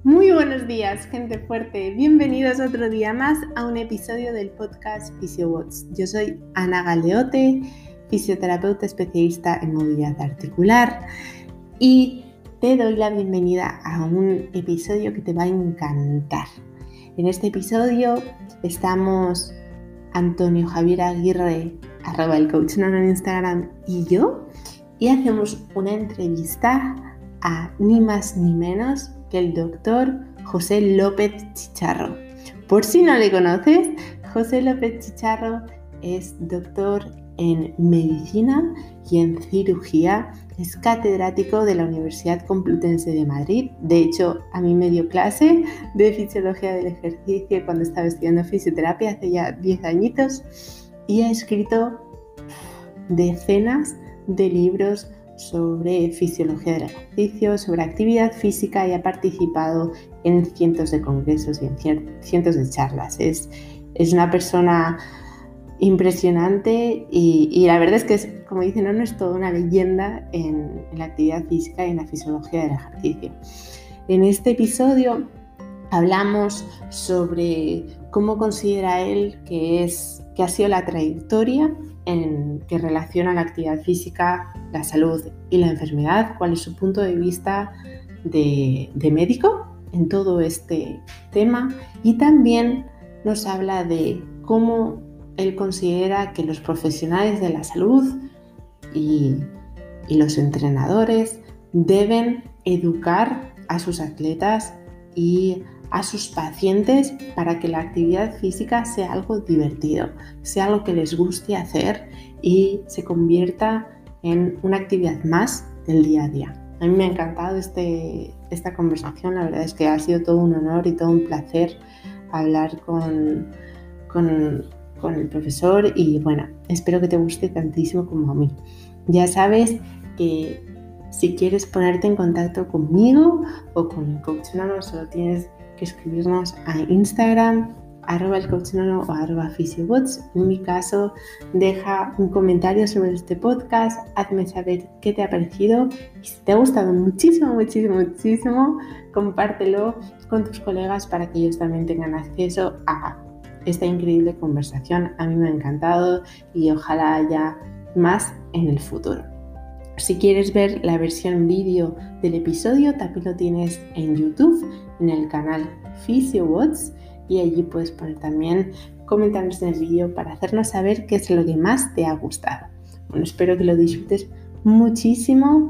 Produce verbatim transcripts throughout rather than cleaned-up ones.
Muy buenos días, gente fuerte. Bienvenidos otro día más a un episodio del podcast PhysioWatts. Yo soy Ana Galeote, fisioterapeuta especialista en movilidad articular, y te doy la bienvenida a un episodio que te va a encantar. En este episodio estamos Antonio Javier Aguirre, arroba el coach nono en Instagram, y yo, y hacemos una entrevista a ni más ni menos que el doctor José López Chicharro. Por si no le conoces, José López Chicharro es doctor en medicina y en cirugía, es catedrático de la Universidad Complutense de Madrid. De hecho, a mí me dio clase de fisiología del ejercicio cuando estaba estudiando fisioterapia hace ya diez añitos, y ha escrito decenas de libros sobre fisiología del ejercicio, sobre actividad física, y ha participado en cientos de congresos y en cientos de charlas. Es, es una persona impresionante y, y la verdad es que, es, como dicen, no, no es toda una leyenda en, en la actividad física y en la fisiología del ejercicio. En este episodio hablamos sobre cómo considera él que, es, que ha sido la trayectoria en que relaciona la actividad física, la salud y la enfermedad, cuál es su punto de vista de, de médico en todo este tema, y también nos habla de cómo él considera que los profesionales de la salud y, y los entrenadores deben educar a sus atletas y a sus pacientes para que la actividad física sea algo divertido, sea algo que les guste hacer y se convierta en una actividad más del día a día. A mí me ha encantado este, esta conversación, la verdad es que ha sido todo un honor y todo un placer hablar con, con, con el profesor, y bueno, espero que te guste tantísimo como a mí. Ya sabes que si quieres ponerte en contacto conmigo o con el coach nono, solo tienes que escribirnos a Instagram, arroba el coach nono o arroba PhysioWatts. En mi caso, deja un comentario sobre este podcast, hazme saber qué te ha parecido, y si te ha gustado muchísimo, muchísimo, muchísimo, compártelo con tus colegas para que ellos también tengan acceso a esta increíble conversación. A mí me ha encantado y ojalá haya más en el futuro. Si quieres ver la versión vídeo del episodio, también lo tienes en YouTube, en el canal PhysioWatts, y allí puedes poner también comentarios en el vídeo para hacernos saber qué es lo que más te ha gustado. Bueno, espero que lo disfrutes muchísimo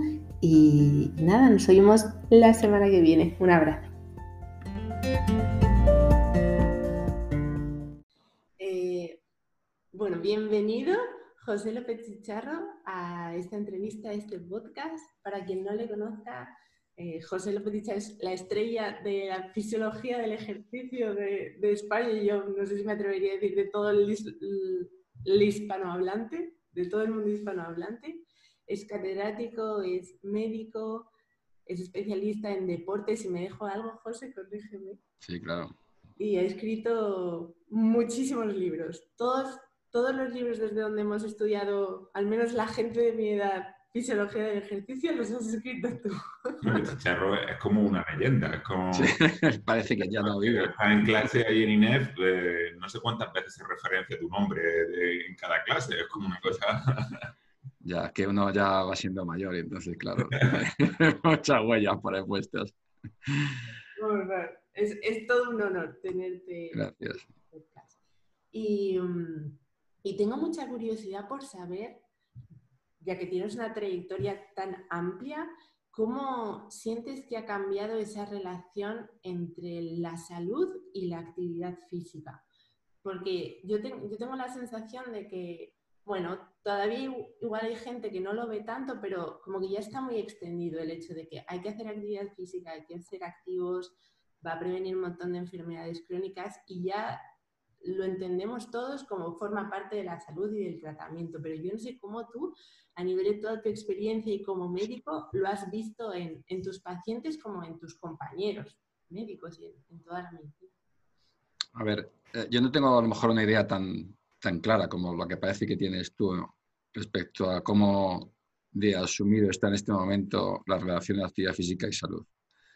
y nada, nos oímos la semana que viene. Un abrazo. Eh, bueno, bienvenido José López Chicharro a esta entrevista, a este podcast. Para quien no le conozca, eh, José López Chicharro es la estrella de la fisiología del ejercicio de, de España, y yo no sé si me atrevería a decir de todo el, el hispanohablante, de todo el mundo hispanohablante. Es catedrático, es médico, es especialista en deportes. Si me dejo algo, José, corrígeme. Sí, claro. Y ha escrito muchísimos libros. Todos Todos los libros desde donde hemos estudiado, al menos la gente de mi edad, fisiología del ejercicio, los has escrito tú. El Chicharro es como una leyenda, es como... Sí, parece que ya no vive. Está en clase ahí en INEF, eh, no sé cuántas veces se referencia tu nombre de, en cada clase, es como una cosa... Ya, que uno ya va siendo mayor, y entonces, claro, muchas huellas por ahí puestas. Bueno, es, es todo un honor tenerte. Gracias. En podcast. Y... Um, Y tengo mucha curiosidad por saber, ya que tienes una trayectoria tan amplia, ¿cómo sientes que ha cambiado esa relación entre la salud y la actividad física? Porque yo, te, yo tengo la sensación de que, bueno, todavía igual hay gente que no lo ve tanto, pero como que ya está muy extendido el hecho de que hay que hacer actividad física, hay que ser activos, va a prevenir un montón de enfermedades crónicas, y ya lo entendemos todos como forma parte de la salud y del tratamiento. Pero yo no sé cómo tú, a nivel de toda tu experiencia y como médico, lo has visto en, en tus pacientes como en tus compañeros médicos y en, en toda la medicina. A ver, eh, yo no tengo a lo mejor una idea tan, tan clara como la que parece que tienes tú, ¿no?, respecto a cómo de asumido está en este momento la relación de actividad física y salud.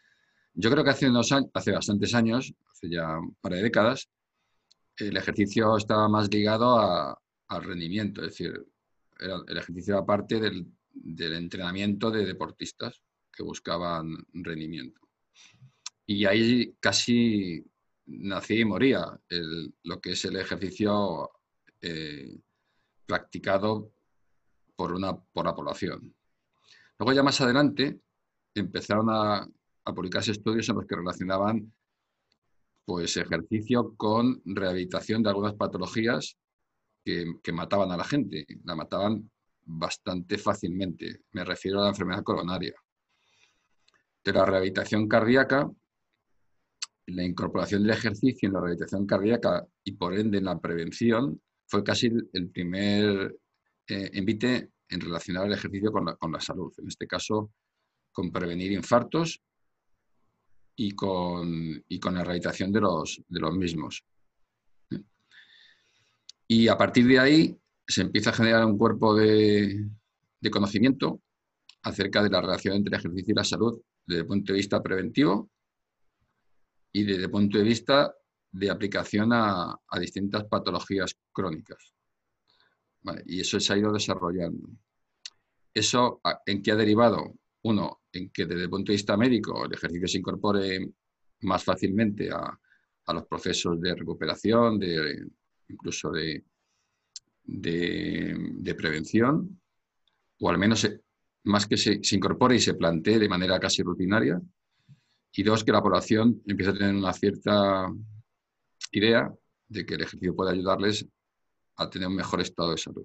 Yo creo que hace, unos años, hace bastantes años, hace ya un par de décadas, el ejercicio estaba más ligado a, al rendimiento, es decir, era, el ejercicio era parte del, del entrenamiento de deportistas que buscaban rendimiento. Y ahí casi nacía y moría el, lo que es el ejercicio eh, practicado por, una, por la población. Luego ya más adelante empezaron a, a publicarse estudios en los que relacionaban pues, ejercicio con rehabilitación de algunas patologías que, que mataban a la gente. La mataban bastante fácilmente. Me refiero a la enfermedad coronaria. De la rehabilitación cardíaca, la incorporación del ejercicio en la rehabilitación cardíaca y por ende en la prevención fue casi el primer eh, envite en relacionar el ejercicio con la, con la salud. En este caso, con prevenir infartos y con, y con la rehabilitación de los, de los mismos. Y a partir de ahí se empieza a generar un cuerpo de, de conocimiento acerca de la relación entre el ejercicio y la salud desde el punto de vista preventivo y desde el punto de vista de aplicación a, a distintas patologías crónicas. Vale, y eso se ha ido desarrollando. ¿Eso en qué ha derivado? Uno, en que desde el punto de vista médico el ejercicio se incorpore más fácilmente a, a los procesos de recuperación, de, incluso de, de, de prevención, o al menos se, más que se, se incorpore y se plantee de manera casi rutinaria. Y dos, que la población empiece a tener una cierta idea de que el ejercicio puede ayudarles a tener un mejor estado de salud.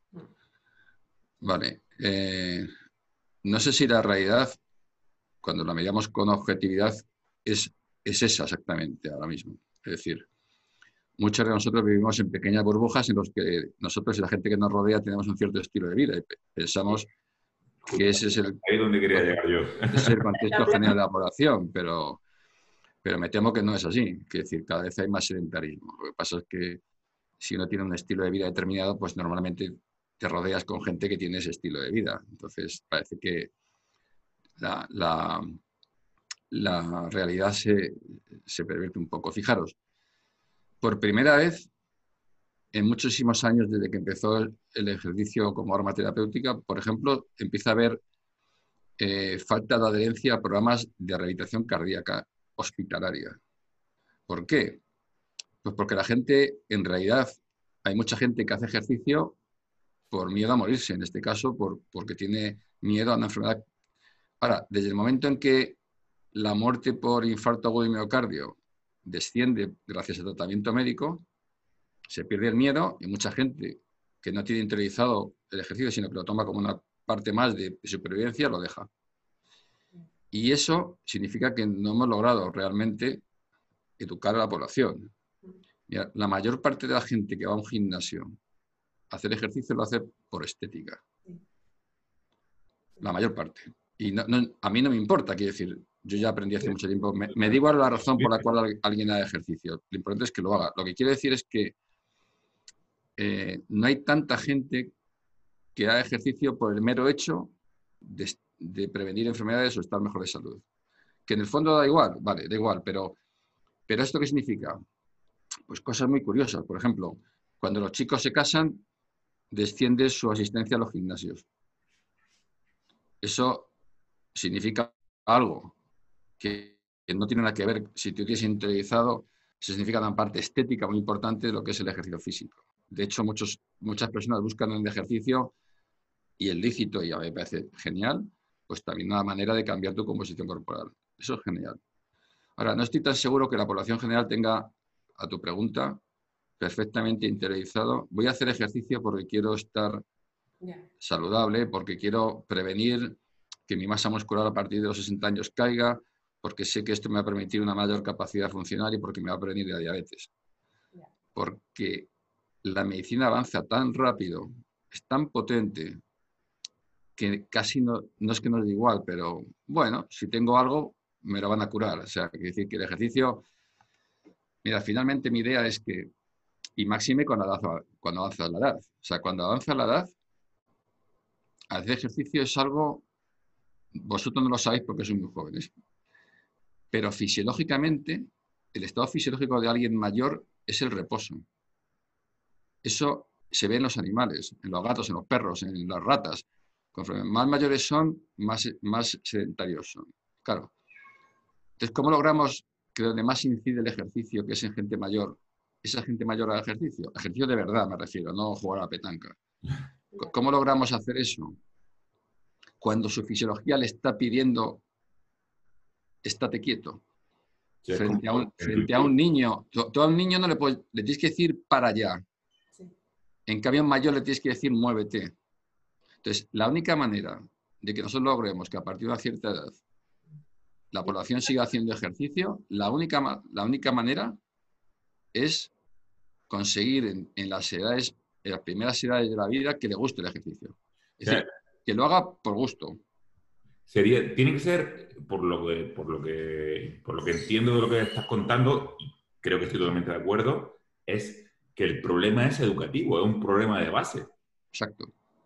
Vale. Eh, no sé si la realidad, cuando la medimos con objetividad, es, es esa exactamente ahora mismo. Es decir, muchos de nosotros vivimos en pequeñas burbujas en las que nosotros y la gente que nos rodea tenemos un cierto estilo de vida y pensamos que ese es el, ahí donde quería llegar yo. Ese es el contexto general de la población, pero, pero me temo que no es así. Es decir, cada vez hay más sedentarismo. Lo que pasa es que si uno tiene un estilo de vida determinado, pues normalmente te rodeas con gente que tiene ese estilo de vida. Entonces parece que la, la, la realidad se, se pervierte un poco. Fijaros, por primera vez en muchísimos años desde que empezó el ejercicio como arma terapéutica, por ejemplo, empieza a haber eh, falta de adherencia a programas de rehabilitación cardíaca hospitalaria. ¿Por qué? Pues porque la gente, en realidad, hay mucha gente que hace ejercicio por miedo a morirse, en este caso, por, porque tiene miedo a una enfermedad. Ahora, desde el momento en que la muerte por infarto agudo de miocardio desciende gracias al tratamiento médico, se pierde el miedo y mucha gente que no tiene interiorizado el ejercicio, sino que lo toma como una parte más de supervivencia, lo deja. Y eso significa que no hemos logrado realmente educar a la población. Mira, la mayor parte de la gente que va a un gimnasio a hacer ejercicio lo hace por estética. La mayor parte. Y no, no, a mí no me importa, quiero decir, yo ya aprendí hace mucho tiempo, me, me da igual la razón por la cual alguien haga ejercicio. Lo importante es que lo haga. Lo que quiero decir es que eh, no hay tanta gente que haga ejercicio por el mero hecho de, de prevenir enfermedades o estar mejor de salud. Que en el fondo da igual, vale, da igual, pero, pero ¿esto qué significa? Pues cosas muy curiosas. Por ejemplo, cuando los chicos se casan, desciende su asistencia a los gimnasios. Eso significa algo que, que no tiene nada que ver, si tú tienes interiorizado, significa una parte estética muy importante de lo que es el ejercicio físico. De hecho, muchos, muchas personas buscan en el ejercicio y el lícito, y a mí me parece genial, pues también una manera de cambiar tu composición corporal. Eso es genial. Ahora, no estoy tan seguro que la población general tenga, a tu pregunta, perfectamente interiorizado. Voy a hacer ejercicio porque quiero estar yeah. saludable, porque quiero prevenir que mi masa muscular a partir de los sesenta años caiga, porque sé que esto me va a permitir una mayor capacidad funcional y porque me va a prevenir de la diabetes. Yeah. Porque la medicina avanza tan rápido, es tan potente, que casi no, no es que nos dé igual, pero bueno, si tengo algo, me lo van a curar. O sea, quiere decir que el ejercicio... Mira, finalmente mi idea es que, y máxime cuando avanza, cuando avanza la edad, o sea, cuando avanza la edad, hacer ejercicio es algo, vosotros no lo sabéis porque sois muy jóvenes, Pero fisiológicamente, el estado fisiológico de alguien mayor es el reposo. Eso se ve en los animales, en los gatos, en los perros, en las ratas. Conforme más mayores son, más, más sedentarios son. Claro. Entonces, ¿cómo logramos que donde más incide el ejercicio, que es en gente mayor, esa gente mayor haga ejercicio? Ejercicio de verdad, me refiero, no jugar a la petanca. ¿Cómo logramos hacer eso? Cuando su fisiología le está pidiendo, estate quieto. Sí, frente, a un, frente a un niño, tú a un niño no le puedes, le tienes que decir para allá. Sí. En cambio, a un mayor le tienes que decir muévete. Entonces, la única manera de que nosotros logremos que a partir de una cierta edad la población siga haciendo ejercicio, la única, la única manera es conseguir en, en las edades, en las primeras edades de la vida, que le guste el ejercicio. Es decir, que lo haga por gusto. Sería, tiene que ser, por lo que, por lo que, por lo que entiendo de lo que estás contando, y creo que estoy totalmente de acuerdo, es que el problema es educativo, es un problema de base. Exacto.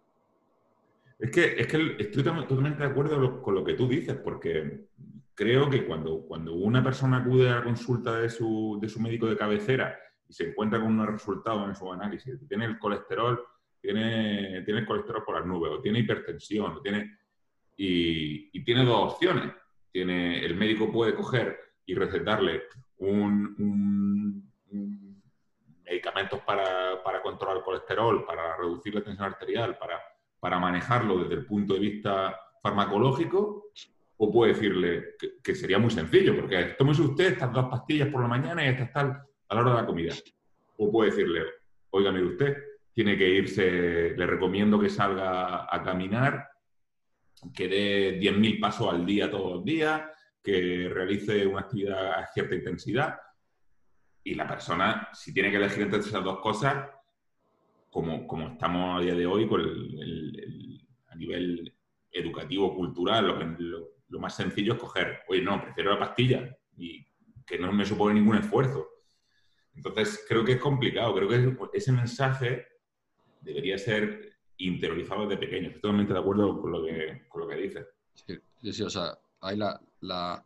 Es que, es que estoy totalmente de acuerdo con lo que tú dices, porque creo que cuando, cuando una persona acude a la consulta de su, de su médico de cabecera y se encuentra con unos resultados en su análisis, tiene el colesterol, tiene, tiene el colesterol por las nubes, o tiene hipertensión, o tiene... Y, y tiene dos opciones. Tiene, el médico puede coger y recetarle un, un, un medicamentos para, para controlar el colesterol, para reducir la tensión arterial, para, para manejarlo desde el punto de vista farmacológico, o puede decirle que, que sería muy sencillo, porque tómese usted estas dos pastillas por la mañana y estas tal a la hora de la comida. O puede decirle, oiga, mire usted, tiene que irse, le recomiendo que salga a caminar, que dé diez mil pasos al día todos los días, que realice una actividad a cierta intensidad. Y la persona, si tiene que elegir entre esas dos cosas, como, como estamos a día de hoy, con el, el, el, a nivel educativo, cultural, lo, lo, lo más sencillo es coger, oye, no, prefiero la pastilla y que no me supone ningún esfuerzo. Entonces, creo que es complicado. Creo que ese mensaje debería ser interiorizado desde pequeño. Estoy totalmente de acuerdo con lo que, con lo que dices. Sí, sí, sí, o sea, hay la, la,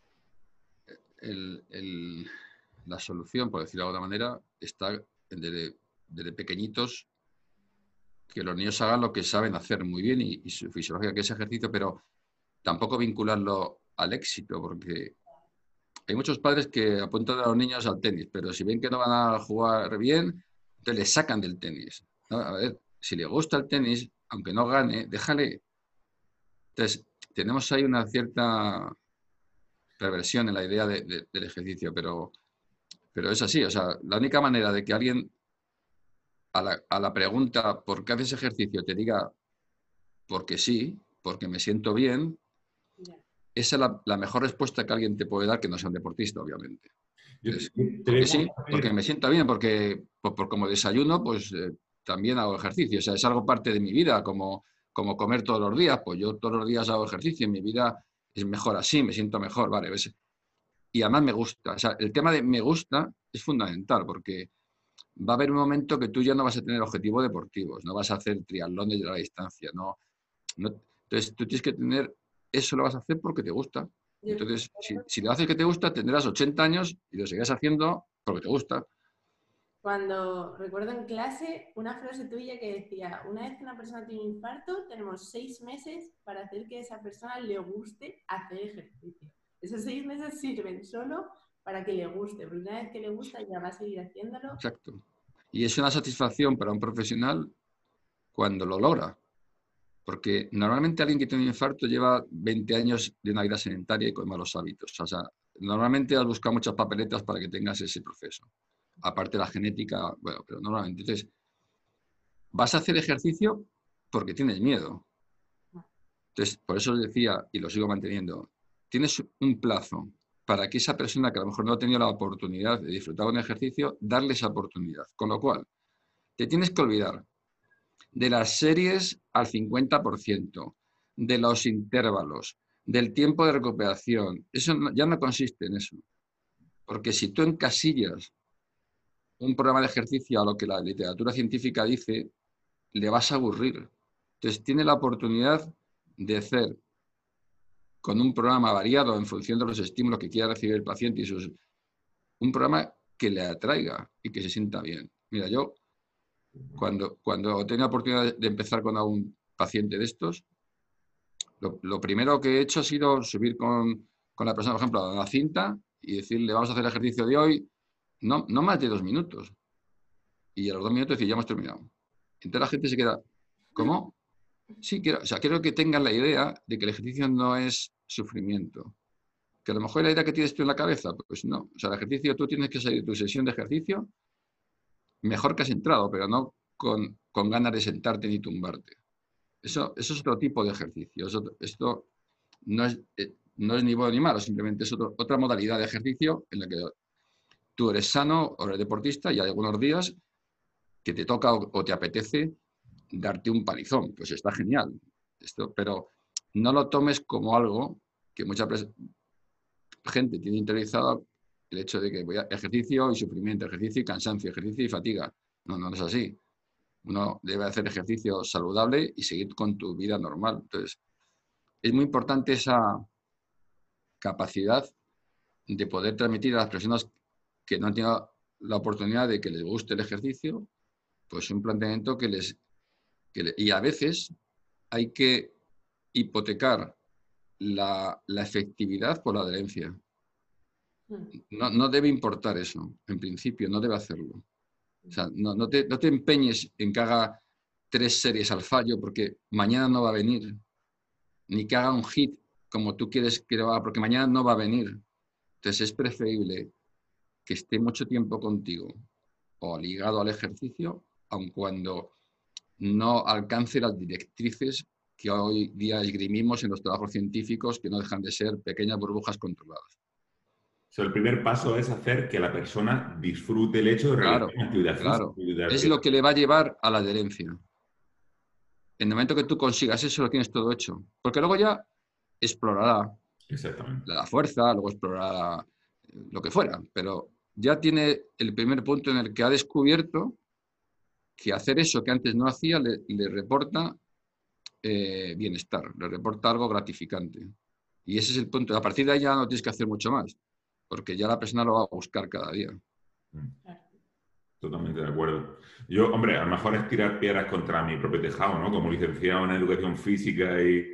el, el, la solución, por decirlo de alguna manera, está desde, desde pequeñitos, que los niños hagan lo que saben hacer muy bien y, y su fisiología, que es ejercicio, pero tampoco vincularlo al éxito, porque hay muchos padres que apuntan a los niños al tenis, pero si ven que no van a jugar bien, entonces les sacan del tenis. ¿No? A ver, si le gusta el tenis, aunque no gane, déjale. Entonces, tenemos ahí una cierta perversión en la idea de, de, del ejercicio, pero, pero es así. O sea, la única manera de que alguien a la, a la pregunta ¿por qué haces ejercicio? Te diga porque sí, porque me siento bien, yeah. Esa es la, la mejor respuesta que alguien te puede dar, que no sea un deportista, obviamente. Entonces, porque sí, porque me siento bien, porque por, por como desayuno, pues eh, también hago ejercicio. O sea, es algo parte de mi vida, como, como comer todos los días. Pues yo todos los días hago ejercicio, en mi vida es mejor así, me siento mejor, ¿vale? ¿Ves? Y además me gusta. O sea, el tema de me gusta es fundamental, porque va a haber un momento que tú ya no vas a tener objetivos deportivos, no vas a hacer triatlones de la distancia, ¿no? no entonces, tú tienes que tener, eso lo vas a hacer porque te gusta. Entonces, si, si lo haces que te gusta, tendrás ochenta años y lo seguirás haciendo porque te gusta. Cuando recuerdo en clase una frase tuya que decía, una vez que una persona tiene un infarto, tenemos seis meses para hacer que a esa persona le guste hacer ejercicio. Esos seis meses sirven solo para que le guste, porque una vez que le gusta ya va a seguir haciéndolo. Exacto. Y es una satisfacción para un profesional cuando lo logra. Porque normalmente alguien que tiene un infarto lleva veinte años de una vida sedentaria y con malos hábitos. O sea, normalmente has buscado muchas papeletas para que tengas ese proceso. Aparte de la genética, bueno, pero normalmente. Entonces, vas a hacer ejercicio porque tienes miedo. Entonces, por eso os decía, y lo sigo manteniendo, tienes un plazo para que esa persona que a lo mejor no ha tenido la oportunidad de disfrutar de un ejercicio, darle esa oportunidad. Con lo cual, te tienes que olvidar de las series al cincuenta por ciento, de los intervalos, del tiempo de recuperación. Eso no, ya no consiste en eso. Porque si tú encasillas un programa de ejercicio a lo que la literatura científica dice, le vas a aburrir. Entonces tiene la oportunidad de hacer con un programa variado en función de los estímulos que quiera recibir el paciente y sus... Un programa que le atraiga y que se sienta bien. Mira, yo cuando, cuando tengo la oportunidad de empezar con algún paciente de estos, lo, lo primero que he hecho ha sido subir con, con la persona, por ejemplo, a la cinta y decirle, vamos a hacer el ejercicio de hoy, no, no más de dos minutos. Y a los dos minutos decir, ya hemos terminado. Entonces la gente se queda, ¿cómo? Sí, quiero, o sea, quiero que tengan la idea de que el ejercicio no es sufrimiento. Que a lo mejor la idea que tienes tú en la cabeza, pues no. O sea, el ejercicio, tú tienes que salir de tu sesión de ejercicio mejor que has entrado, pero no con, con ganas de sentarte ni tumbarte. Eso, eso es otro tipo de ejercicio. Eso, esto no es, eh, no es ni bueno ni malo, simplemente es otro, otra modalidad de ejercicio en la que tú eres sano o eres deportista y hay algunos días que te toca o, o te apetece darte un palizón. Pues está genial. Esto, pero no lo tomes como algo que mucha gente tiene interiorizado el hecho de que voy a ejercicio y sufrimiento, ejercicio y cansancio, ejercicio y fatiga. No, no es así. Uno debe hacer ejercicio saludable y seguir con tu vida normal. Entonces, es muy importante esa capacidad de poder transmitir a las personas que no han tenido la oportunidad de que les guste el ejercicio, pues un planteamiento que les... Que le, y a veces hay que hipotecar la, la efectividad por la adherencia. No, no debe importar eso, en principio, no debe hacerlo. O sea, no, no, te, no te empeñes en que haga tres series al fallo porque mañana no va a venir, ni que haga un hit como tú quieres que lo haga porque mañana no va a venir. Entonces es preferible que esté mucho tiempo contigo o ligado al ejercicio, aun cuando no alcance las directrices que hoy día esgrimimos en los trabajos científicos, que no dejan de ser pequeñas burbujas controladas. O sea, el primer paso es hacer que la persona disfrute el hecho de realizar Claro, una actividad claro. física. Es lo que le va a llevar a la adherencia. En el momento que tú consigas eso, lo tienes todo hecho. Porque luego ya explorará Exactamente. la fuerza, luego explorará lo que fuera. Pero ya tiene el primer punto en el que ha descubierto que hacer eso que antes no hacía le, le reporta eh, bienestar, le reporta algo gratificante. Y ese es el punto. A partir de ahí ya no tienes que hacer mucho más, porque ya la persona lo va a buscar cada día. Totalmente de acuerdo. Yo, hombre, a lo mejor es tirar piedras contra mi propio tejado, ¿no? Como licenciado en educación física y,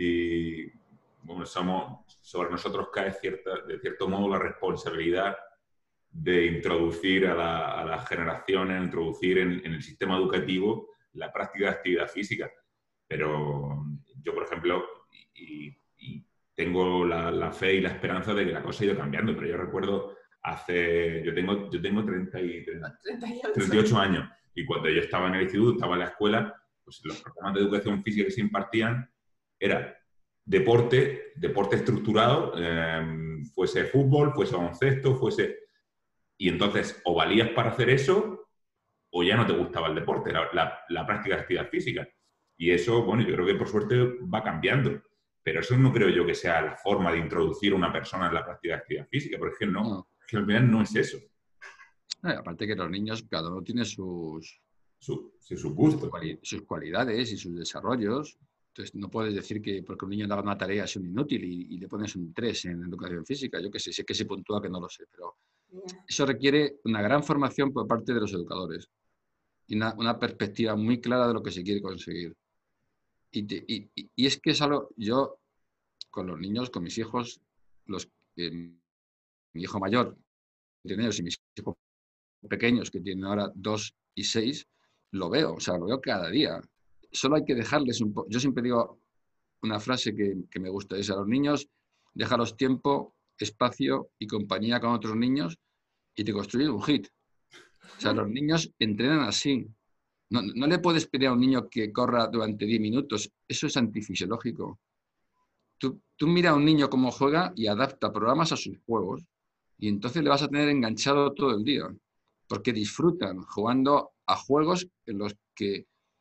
y bueno, somos, sobre nosotros cae cierta, de cierto modo la responsabilidad de introducir a, la, a las generaciones, introducir en, en el sistema educativo la práctica de actividad física. Pero yo, por ejemplo, y, y tengo la, la fe y la esperanza de que la cosa ha ido cambiando, pero yo recuerdo hace... Yo tengo, yo tengo treinta y, treinta y ocho años y cuando yo estaba en el instituto, estaba en la escuela, pues los programas de educación física que se impartían era deporte, deporte estructurado, eh, fuese fútbol, fuese baloncesto, fuese... Y entonces o valías para hacer eso o ya no te gustaba el deporte, la, la, la práctica de actividad física. Y eso, bueno, yo creo que por suerte va cambiando. Pero eso no creo yo que sea la forma de introducir a una persona en la práctica de actividad física, porque es que no, No. es que al final no es eso. Eh, aparte que los niños, cada uno tiene sus, Su, su gusto. cuali sus cualidades y sus desarrollos. Entonces no puedes decir que porque un niño le haga una tarea es un inútil y, y le pones un tres en educación física. Yo que sé, sé que se puntúa que no lo sé, pero yeah. Eso requiere una gran formación por parte de los educadores y una, una perspectiva muy clara de lo que se quiere conseguir. Y, te, y, y es que es algo, yo con los niños, con mis hijos, los, eh, mi hijo mayor, tiene ellos y mis hijos pequeños que tienen ahora dos y seis, lo veo, o sea, lo veo cada día. Solo hay que dejarles un poco. Yo siempre digo una frase que, que me gusta, es a los niños, déjalos tiempo, espacio y compañía con otros niños y te construyen un hit. O sea, los niños entrenan así. No, no le puedes pedir a un niño que corra durante diez minutos, eso es antifisiológico. Tú, tú mira a un niño cómo juega y adapta programas a sus juegos y entonces le vas a tener enganchado todo el día, porque disfrutan jugando a juegos en los que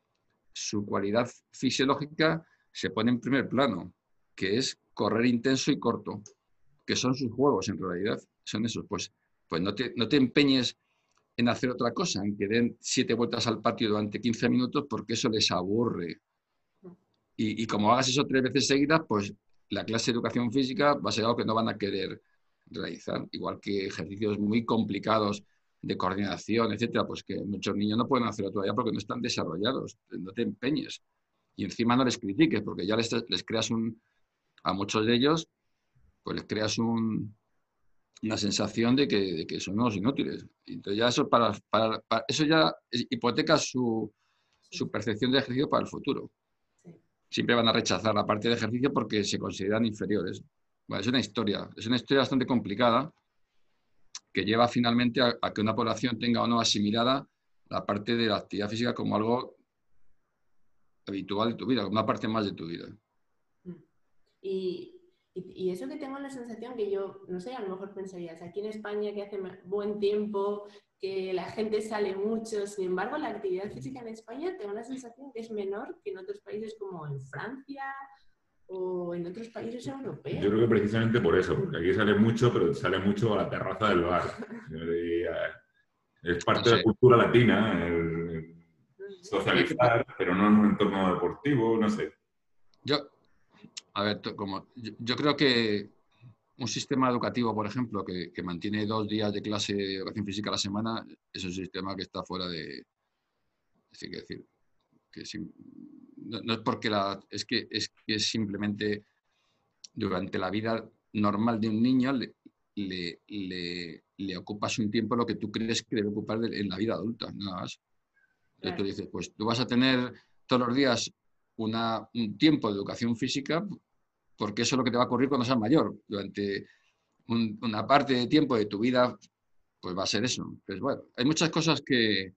su cualidad fisiológica se pone en primer plano, que es correr intenso y corto, que son sus juegos en realidad, son esos. Pues, pues no, te, no te empeñes en hacer otra cosa, en que den siete vueltas al patio durante quince minutos, porque eso les aburre. Y, y como hagas eso tres veces seguidas, pues la clase de educación física va a ser algo que no van a querer realizar, igual que ejercicios muy complicados de coordinación, etcétera, pues que muchos niños no pueden hacerlo todavía porque no están desarrollados. No te empeñes. Y encima no les critiques, porque ya les, les creas un... A muchos de ellos, pues les creas un, una sensación de que, de que son unos inútiles. Entonces ya eso, para, para, para, eso ya hipoteca su, su percepción de ejercicio para el futuro. Siempre van a rechazar la parte de ejercicio porque se consideran inferiores. Bueno, es una historia, es una historia bastante complicada que lleva finalmente a, a que una población tenga o no asimilada la parte de la actividad física como algo habitual de tu vida, como una parte más de tu vida. Y, y, y eso que tengo la sensación que yo, no sé, a lo mejor pensarías, aquí en España que hace buen tiempo, que la gente sale mucho, sin embargo la actividad física en España tengo la sensación que es menor que en otros países como en Francia o en otros países europeos. Yo creo que precisamente por eso, porque aquí sale mucho, pero sale mucho a la terraza del bar. Es parte no sé. de la cultura latina, el socializar, pero no en un entorno deportivo, no sé. Yo, a ver, como, yo, yo creo que un sistema educativo, por ejemplo, que, que mantiene dos días de clase de educación física a la semana, es un sistema que está fuera de... Es decir, que, decir, que sin, no, no es porque la... Es que, es que simplemente durante la vida normal de un niño le, le, le, le ocupas un tiempo lo que tú crees que debe ocupar de, en la vida adulta, nada más. Entonces claro. Tú dices, pues tú vas a tener todos los días una, un tiempo de educación física porque eso es lo que te va a ocurrir cuando seas mayor. Durante un, una parte de tiempo de tu vida, pues va a ser eso. Pues bueno, hay muchas cosas que,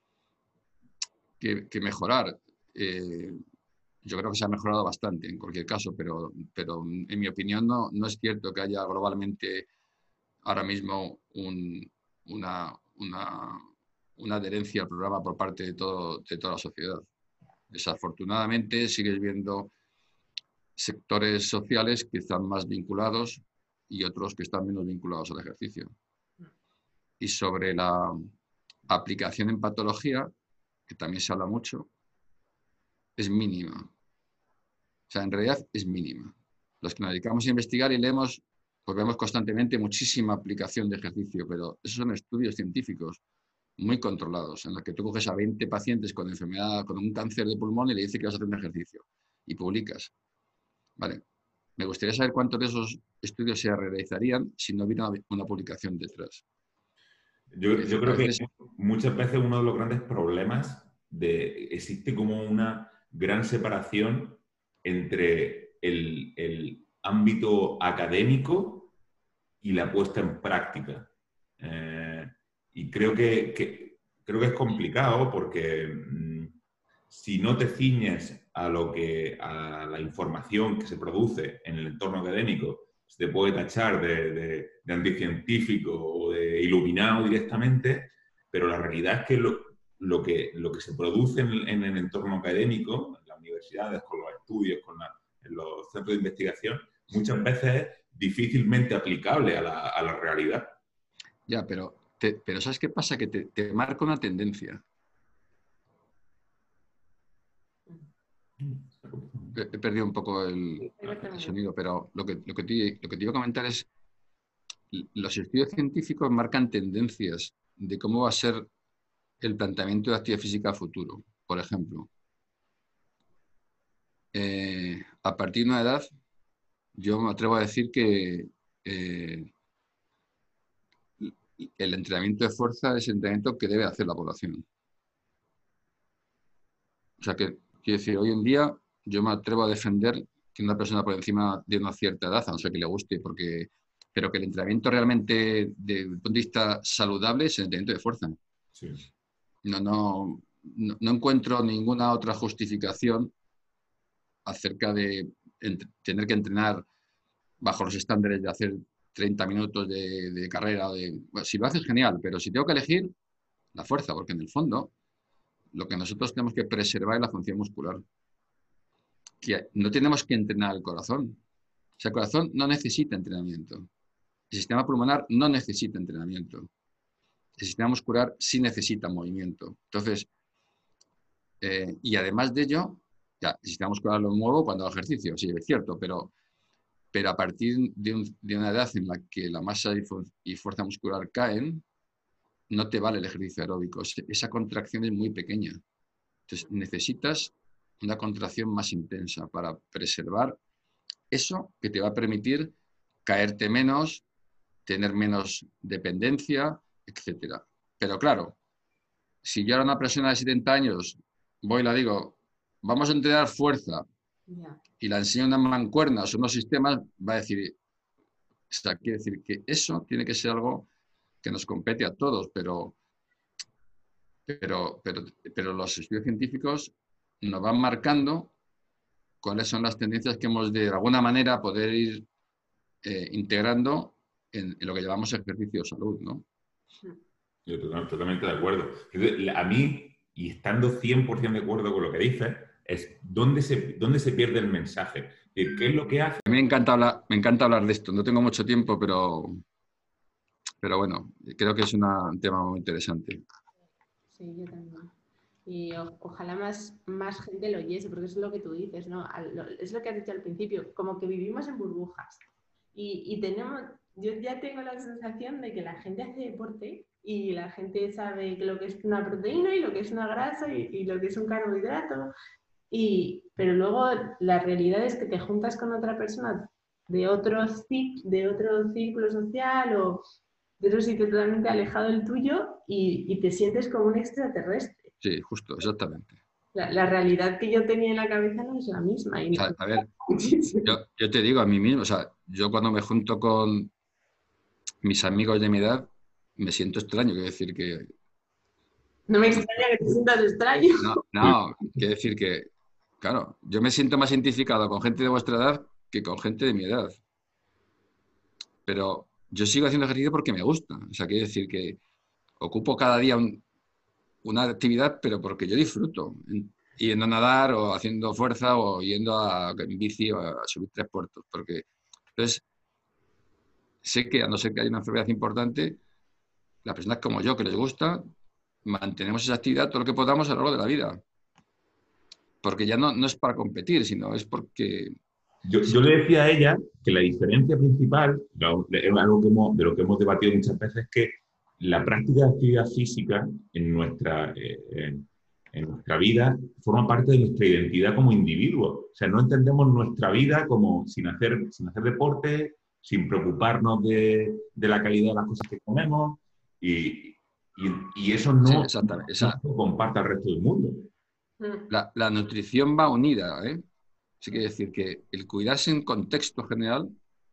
que, que mejorar. Eh, yo creo que se ha mejorado bastante en cualquier caso, pero, pero en mi opinión no, no es cierto que haya globalmente ahora mismo un, una, una, una adherencia al programa por parte de, todo, de toda la sociedad. Desafortunadamente sigues viendo sectores sociales que están más vinculados y otros que están menos vinculados al ejercicio. Y sobre la aplicación en patología, que también se habla mucho, es mínima. O sea, en realidad es mínima. Los que nos dedicamos a investigar y leemos, pues vemos constantemente muchísima aplicación de ejercicio, pero esos son estudios científicos muy controlados, en los que tú coges a veinte pacientes con enfermedad, con un cáncer de pulmón y le dices que vas a hacer un ejercicio y publicas. Vale. Me gustaría saber cuántos de esos estudios se realizarían si no hubiera una publicación detrás. Yo, yo creo veces... que muchas veces uno de los grandes problemas de existe como una gran separación entre el, el ámbito académico y la puesta en práctica. Eh, y creo que, que, creo que es complicado porque mmm, si no te ciñes a, lo que, a la información que se produce en el entorno académico, se te puede tachar de, de, de anticientífico o de iluminado directamente, pero la realidad es que lo, lo, que, lo que se produce en, en el entorno académico, en las universidades, con los estudios, con la, en los centros de investigación, muchas veces es difícilmente aplicable a la, a la realidad. Ya, pero, te, pero ¿sabes qué pasa? Que te, te marca una tendencia. He perdido un poco el, el sonido, pero lo que, lo, que te, lo que te iba a comentar es los estudios científicos marcan tendencias de cómo va a ser el planteamiento de actividad física a futuro. Por ejemplo, eh, a partir de una edad, yo me atrevo a decir que eh, el entrenamiento de fuerza es el entrenamiento que debe hacer la población. O sea que, quiero decir, hoy en día yo me atrevo a defender que una persona por encima de una cierta edad, a no ser que le guste, porque, pero que el entrenamiento realmente, desde el punto de vista saludable, es el entrenamiento de fuerza. Sí. No, no, no, no encuentro ninguna otra justificación acerca de entre, tener que entrenar bajo los estándares de hacer treinta minutos de, de carrera. De, bueno, si lo haces, genial, pero si tengo que elegir, la fuerza, porque en el fondo lo que nosotros tenemos que preservar es la función muscular. Que no tenemos que entrenar el corazón. O sea, el corazón no necesita entrenamiento. El sistema pulmonar no necesita entrenamiento. El sistema muscular sí necesita movimiento. Entonces, eh, y además de ello, ya, el sistema muscular lo muevo cuando hago ejercicio, sí, es cierto, pero, pero a partir de, un, de una edad en la que la masa y, fu y fuerza muscular caen, no te vale el ejercicio aeróbico. Esa contracción es muy pequeña. Entonces necesitas una contracción más intensa para preservar eso que te va a permitir caerte menos, tener menos dependencia, etcétera. Pero claro, si yo era una persona de setenta años, voy y la digo, vamos a entrenar fuerza, yeah. y la enseño unas mancuernas o unos sistemas, va a decir, o sea, quiere decir que eso tiene que ser algo que nos compete a todos, pero, pero, pero, pero los estudios científicos nos van marcando cuáles son las tendencias que hemos de, de alguna manera poder ir eh, integrando en, en lo que llamamos ejercicio de salud, ¿no? Yo totalmente de acuerdo. A mí, y estando cien por ciento de acuerdo con lo que dices, es dónde se, dónde se pierde el mensaje. ¿Qué es lo que hace? A mí me encanta hablar, me encanta hablar de esto. No tengo mucho tiempo, pero, pero bueno, creo que es una, un tema muy interesante. Sí, yo también. Y o, ojalá más, más gente lo oyese, porque es lo que tú dices, ¿no? Es lo que has dicho al principio, como que vivimos en burbujas. Y, y tenemos, yo ya tengo la sensación de que la gente hace deporte y la gente sabe lo que es una proteína y lo que es una grasa y, y lo que es un carbohidrato. Y, pero luego la realidad es que te juntas con otra persona de otro, de otro círculo social o de otro sitio totalmente alejado del tuyo y, y te sientes como un extraterrestre. Sí, justo, exactamente. La, la realidad que yo tenía en la cabeza no es la misma. Y o sea, a ver, yo, yo te digo a mí mismo, o sea, yo cuando me junto con mis amigos de mi edad, me siento extraño, quiero decir que... No me extraña que te sientas extraño. No, no, quiero decir que, claro, yo me siento más identificado con gente de vuestra edad que con gente de mi edad. Pero yo sigo haciendo ejercicio porque me gusta. O sea, quiero decir que ocupo cada día un, una actividad, pero porque yo disfruto. Yendo a nadar o haciendo fuerza o yendo a, en bici o a subir tres puertos. Porque, entonces, sé que a no ser que haya una enfermedad importante, las personas como yo que les gusta, mantenemos esa actividad todo lo que podamos a lo largo de la vida. Porque ya no, no es para competir, sino es porque... Yo, yo le decía a ella que la diferencia principal, algo que hemos, de lo que hemos debatido muchas veces, es que la práctica de actividad física en nuestra, eh, en, en nuestra vida forma parte de nuestra identidad como individuo. O sea, no entendemos nuestra vida como sin hacer, sin hacer deporte, sin preocuparnos de, de la calidad de las cosas que comemos y, y, y eso no, sí, exactamente. Esa, no comparte al resto del mundo. La, la nutrición va unida, ¿eh? Eso quiere decir que el cuidarse en contexto general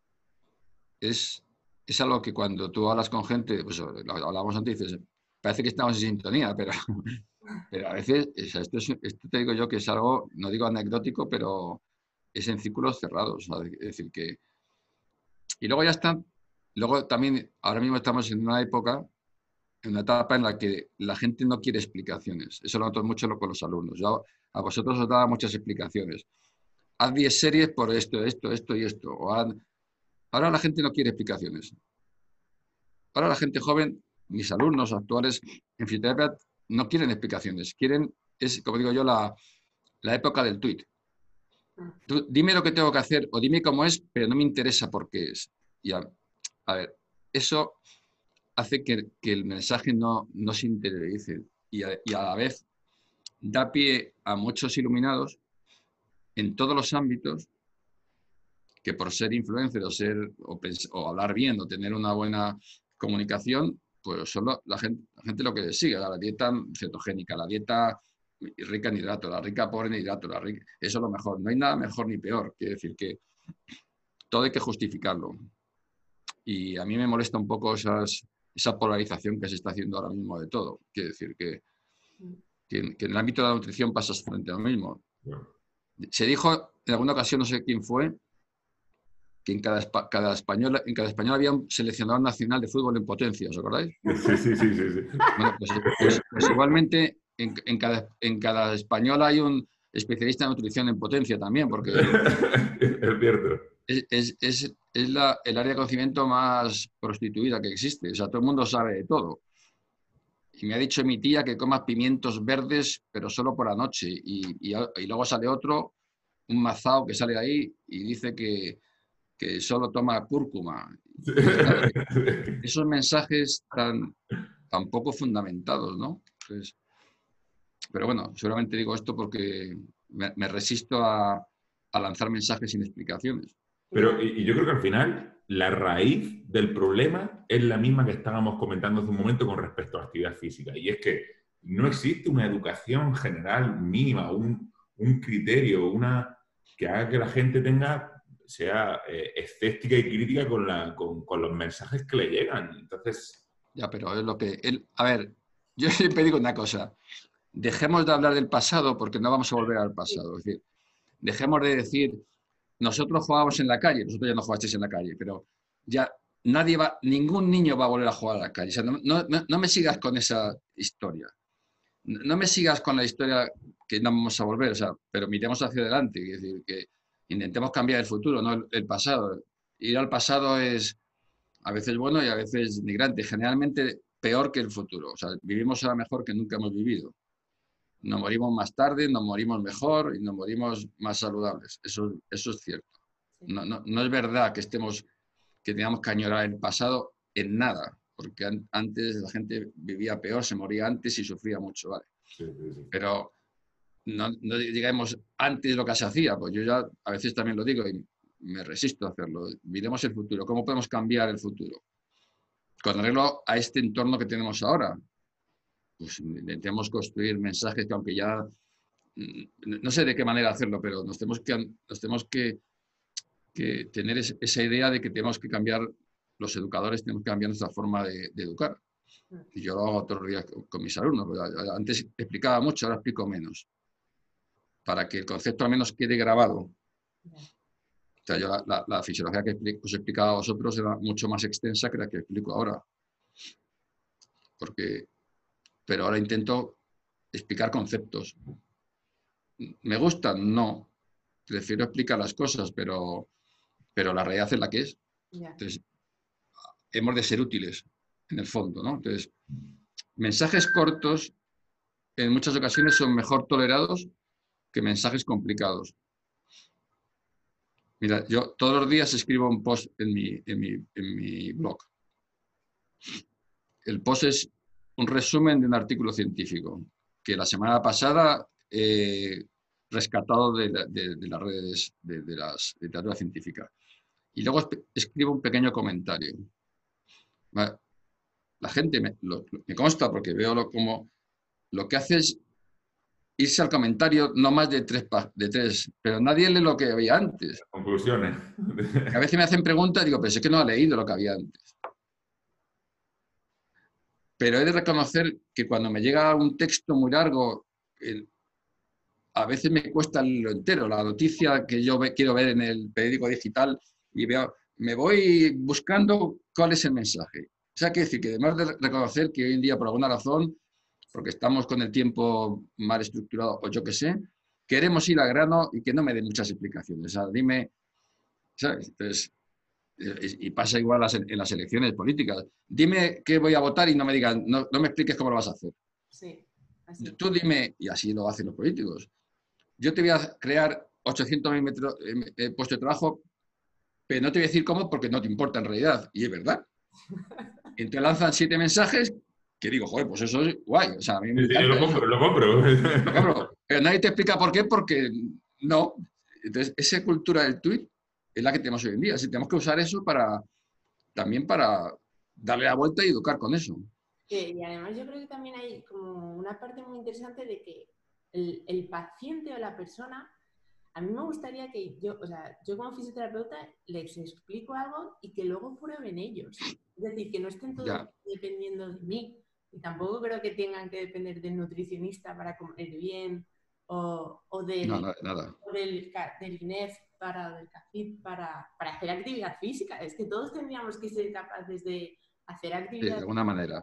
es, es algo que cuando tú hablas con gente, pues lo hablábamos antes, dices, parece que estamos en sintonía, pero, pero a veces, o sea, esto, es, esto te digo yo que es algo, no digo anecdótico, pero es en círculos cerrados. O sea, es decir, que... Y luego ya están, luego también, ahora mismo estamos en una época, en una etapa en la que la gente no quiere explicaciones. Eso lo noto mucho con los alumnos. Yo a vosotros os daba muchas explicaciones. Haz diez series por esto, esto, esto y esto. O haz... Ahora la gente no quiere explicaciones. Ahora la gente joven, mis alumnos actuales en fisioterapia, no quieren explicaciones. Quieren, es como digo yo, la, la época del tuit. Tú, dime lo que tengo que hacer o dime cómo es, pero no me interesa por qué es. Y a, a ver, eso hace que, que el mensaje no, no se interiorice y a, y a la vez da pie a muchos iluminados en todos los ámbitos que por ser influencer o, ser, o, o hablar bien o tener una buena comunicación, pues solo la gente, la gente lo que sigue, la dieta cetogénica, la dieta rica en hidratos, la rica pobre en hidratos, la rica, eso es lo mejor. No hay nada mejor ni peor. Quiere decir que todo hay que justificarlo. Y a mí me molesta un poco esas, esa polarización que se está haciendo ahora mismo de todo. Quiere decir que, que, en, que en el ámbito de la nutrición pasa frente a lo mismo. Se dijo en alguna ocasión, no sé quién fue, que en cada, cada, español, en cada español había un seleccionador nacional de fútbol en potencia, ¿os acordáis? Sí, sí, sí. sí, sí. Bueno, pues, pues, pues igualmente en, en, cada, en cada español hay un especialista en nutrición en potencia también, porque es cierto. Es, es, es, es la, el área de conocimiento más prostituida que existe. O sea, todo el mundo sabe de todo. Y me ha dicho mi tía que comas pimientos verdes, pero solo por la noche. Y, y, y luego sale otro, un mazao que sale ahí y dice que, que solo toma cúrcuma. Claro, esos mensajes tan, tan poco fundamentados, ¿no? Entonces, pero bueno, seguramente digo esto porque me, me resisto a, a lanzar mensajes sin explicaciones. Pero, y, y yo creo que al final la raíz del problema es la misma que estábamos comentando hace un momento con respecto a la actividad física. Y es que no existe una educación general mínima, un, un criterio, una que haga que la gente tenga, sea eh, escéptica y crítica con, la, con, con los mensajes que le llegan. Entonces... Ya, pero es lo que... Él, a ver, yo siempre digo una cosa. Dejemos de hablar del pasado porque no vamos a volver al pasado. Es decir, dejemos de decir, nosotros jugábamos en la calle, vosotros ya no jugasteis en la calle, pero ya nadie va, ningún niño va a volver a jugar a la calle. O sea, no, no, no me sigas con esa historia. No, no me sigas con la historia que no vamos a volver, o sea, pero miremos hacia adelante, es decir, que intentemos cambiar el futuro, no el, el pasado. Ir al pasado es a veces bueno y a veces migrante, generalmente peor que el futuro. O sea, vivimos ahora mejor que nunca hemos vivido. Nos morimos más tarde, nos morimos mejor y nos morimos más saludables. Eso, eso es cierto. No, no, no es verdad que estemos, que tengamos que añorar el pasado en nada, porque an antes la gente vivía peor, se moría antes y sufría mucho, ¿vale? Sí, sí, sí. Pero no, no digamos antes lo que se hacía, pues yo ya a veces también lo digo y me resisto a hacerlo. Miremos el futuro, ¿cómo podemos cambiar el futuro? Con arreglo a este entorno que tenemos ahora. Pues intentemos construir mensajes que aunque ya no sé de qué manera hacerlo, pero nos tenemos que, nos tenemos que, que tener es, esa idea de que tenemos que cambiar, los educadores tenemos que cambiar nuestra forma de, de educar. Y yo lo hago todos los días con, con mis alumnos. Antes explicaba mucho, ahora explico menos. Para que el concepto al menos quede grabado. O sea, yo la, la, la fisiología que explico, os explicaba a vosotros era mucho más extensa que la que explico ahora. Porque, pero ahora intento explicar conceptos. ¿Me gustan? No. Prefiero explicar las cosas, pero, pero la realidad es la que es. Entonces, hemos de ser útiles, en el fondo, ¿no? Entonces, mensajes cortos en muchas ocasiones son mejor tolerados que mensajes complicados. Mira, yo todos los días escribo un post en mi, en mi, en mi blog. El post es un resumen de un artículo científico que la semana pasada he eh, rescatado de, la, de, de, las redes de, de las literatura científica. Y luego escribo un pequeño comentario. La gente me, lo, me consta porque veo lo, como lo que hace es irse al comentario no más de tres, de tres, pero nadie lee lo que había antes. Conclusiones. A veces me hacen preguntas y digo, pero es que no ha leído lo que había antes. Pero he de reconocer que cuando me llega un texto muy largo, el, a veces me cuesta lo entero, la noticia que yo ve, quiero ver en el periódico digital y veo, me voy buscando cuál es el mensaje. O sea, que decir que además de reconocer que hoy en día, por alguna razón, porque estamos con el tiempo mal estructurado o yo qué sé, queremos ir al grano y que no me den muchas explicaciones. O sea, dime, ¿sabes? Entonces, y pasa igual en las elecciones políticas. Dime qué voy a votar y no me digan, no, no me expliques cómo lo vas a hacer. Sí, así. Tú dime, y así lo hacen los políticos, yo te voy a crear ochocientos mil metros, eh, puestos de trabajo, pero no te voy a decir cómo porque no te importa en realidad. Y es verdad. Y te lanzan siete mensajes que digo, joder, pues eso es guay. O sea, a mí me encanta. Yo lo compro, lo compro. Lo compro. Pero nadie te explica por qué, porque no. Entonces, esa cultura del tuit es la que tenemos hoy en día. Así, tenemos que usar eso para también para darle la vuelta y educar con eso. Sí, y además yo creo que también hay como una parte muy interesante de que el, el paciente o la persona, a mí me gustaría que yo, o sea, yo como fisioterapeuta les explico algo y que luego prueben ellos. Es decir, que no estén todos ya dependiendo de mí. Y tampoco creo que tengan que depender del nutricionista para comer bien o, o del, no, no, nada. o del, del I N E F para, del C A C I P para, para hacer actividad física. Es que todos tendríamos que ser capaces de hacer actividad sí, de alguna manera.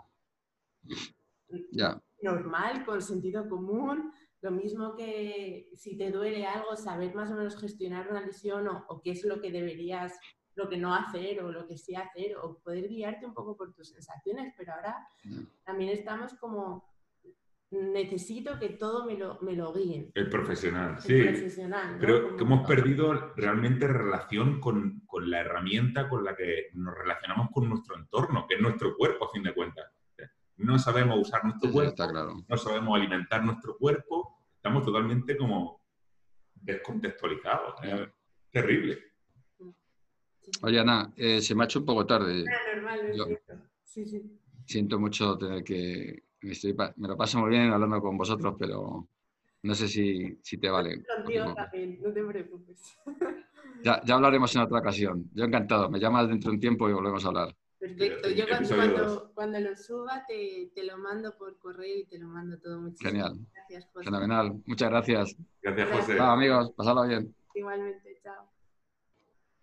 Ya. Normal, con sentido común. Lo mismo que si te duele algo, saber más o menos gestionar una lesión o, o qué es lo que deberías, lo que no hacer o lo que sí hacer, o poder guiarte un poco por tus sensaciones. Pero ahora no. También estamos como necesito que todo me lo, me lo guíen. El profesional, El sí. profesional, ¿no? Creo Como- que hemos perdido realmente relación con, con la herramienta con la que nos relacionamos con nuestro entorno, que es nuestro cuerpo, a fin de cuentas. No sabemos usar nuestro Sí, sí, cuerpo, está claro. no sabemos alimentar nuestro cuerpo, estamos totalmente como descontextualizados. Ya. Es terrible. Sí. Oye, Ana, eh, se me ha hecho un poco tarde. Ah, normal, lo Yo entiendo. Sí, sí. siento mucho tener que... Me, estoy pa- me lo paso muy bien hablando con vosotros, pero no sé si, si te vale. Contigo Porque- también, no te preocupes. Ya, ya hablaremos en otra ocasión. Yo encantado. Me llamas dentro de un tiempo y volvemos a hablar. Perfecto. Sí, Yo cuando, episodio cuando, dos. cuando lo suba te, te lo mando por correo y te lo mando todo. Muchísimas Genial. gracias, José. Fenomenal. Muchas gracias. Gracias, Gracias. José. Chao, amigos. Pasadlo bien. Igualmente, chao.